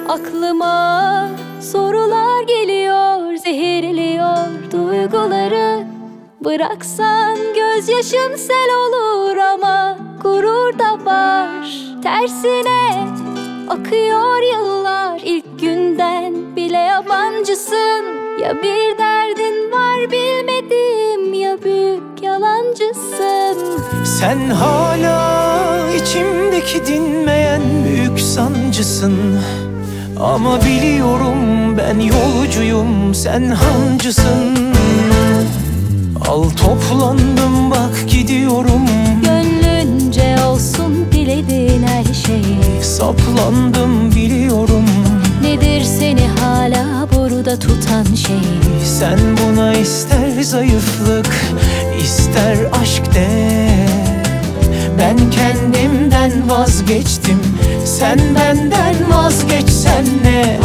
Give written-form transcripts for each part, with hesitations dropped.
Aklıma sorular geliyor, zehirliyor duyguları. Bıraksan gözyaşım sel olur ama gurur da var. Tersine akıyor yıllar, ilk günden bile yabancısın. Ya bir derdin var bilmediğim, ya büyük yalancısın. Sen hala içimdeki dinmeyen büyük sancısın. Ama biliyorum ben yolcuyum, sen hancısın. Al toplandım bak gidiyorum. Gönlünce olsun dilediğin her şey. Saplandım biliyorum. Nedir seni hala burada tutan şey? Sen buna ister zayıflık, ister aşk de. Ben kendimden vazgeçtim, sen benden vazgeçsen ne?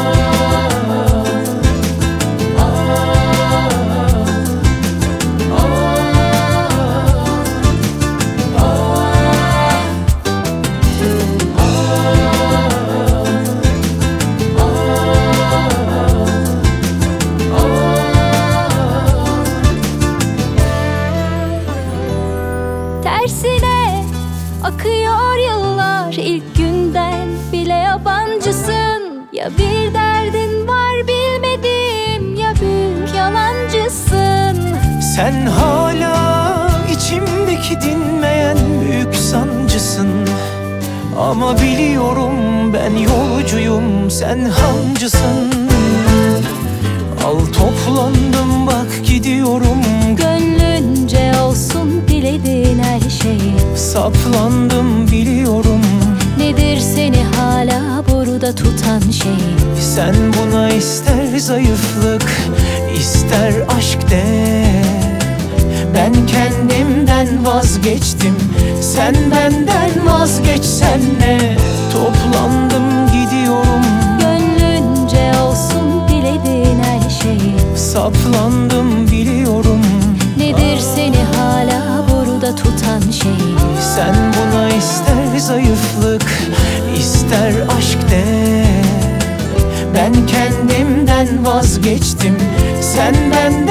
Tersine akıyor yıllar, ilk günden bile yabancısın. Ya bir derdin var bilmediğim, ya büyük yalancısın. Sen hala içimdeki dinmeyen büyük sancısın. Ama biliyorum ben yolcuyum, sen hancısın. Al toplandım bak gidiyorum. Gönlünce olsun dilediğin her şey. Saplandım biliyorum. Nedir seni hala burada tutan şey? Sen buna ister zayıflık, ister aşk de. Ben kendimden vazgeçtim, sen benden vazgeçsen ne? Toplandım gidiyorum. Gönlünce olsun dilediğin her şey. Saplandım biliyorum. Nedir seni hala burada tutan şey? Sen buna ister zayıflık, ister aşk de. Ben kendimden vazgeçtim, sen benden